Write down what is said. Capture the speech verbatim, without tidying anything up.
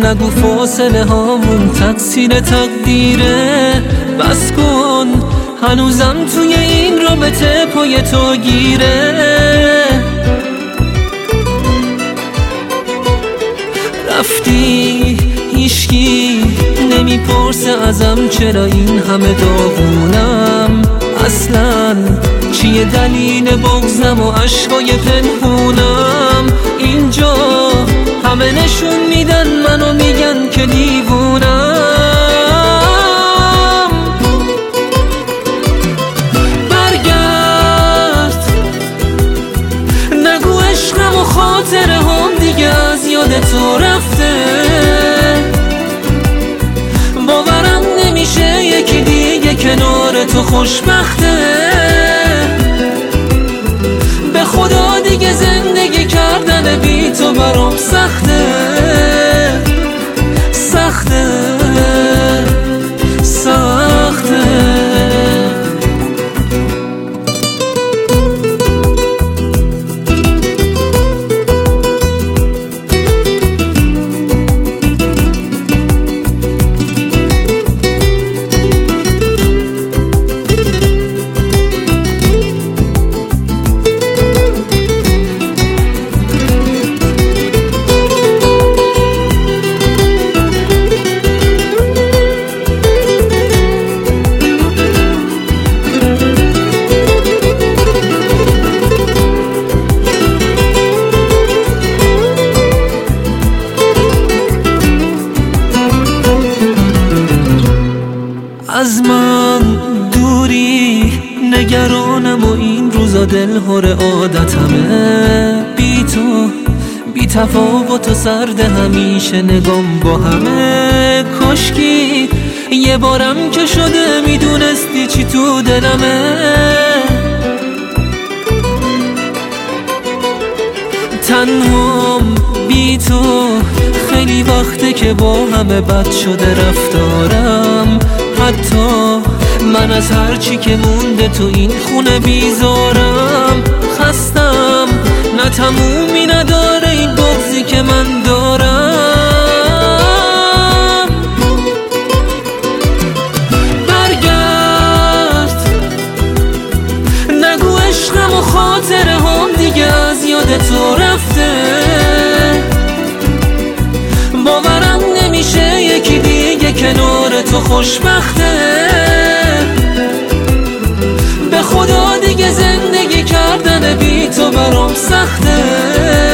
نگو فاصله هامون تقصیر تقدیره. بس کن هنوزم توی این رابطه پای تو گیره. رفتی هیچکی نمیپرسه ازم چرا این همه داغونم. اصلا چیه دلیل بغضم و عشقای پنهونم؟ اینجا همه نشون میدن منو میگن که دیوونم. برگرد نگو عشقم و خاطره هم دیگه از یاد تو رفته. باورم نمیشه یکی دیگه کنار تو خوشبخته. به خدا دیگه زندگی کردن بی تو برام سخته. سخته سخته. از من دوری نگرانم و این روزا دلهور عادتمه. بی تو بی تفاوت و سرد همیشه نگام با همه. کاشکی یه بارم که شده میدونستی چی تو دلمه. تنهام بی تو خیلی وقته که با همه بد شده رفتارم. حتی من از هرچی که مونده تو این خونه بیزارم. خستم نه تمومی نداره این بغضی که من دارم. برگرد نگو عشقم و خاطره هم دیگه از یاد تو رفته. باورم نمیشه یکی دیگه کنار تو خوشبخته. به خدا دیگه زندگی کردن بی تو برام سخته.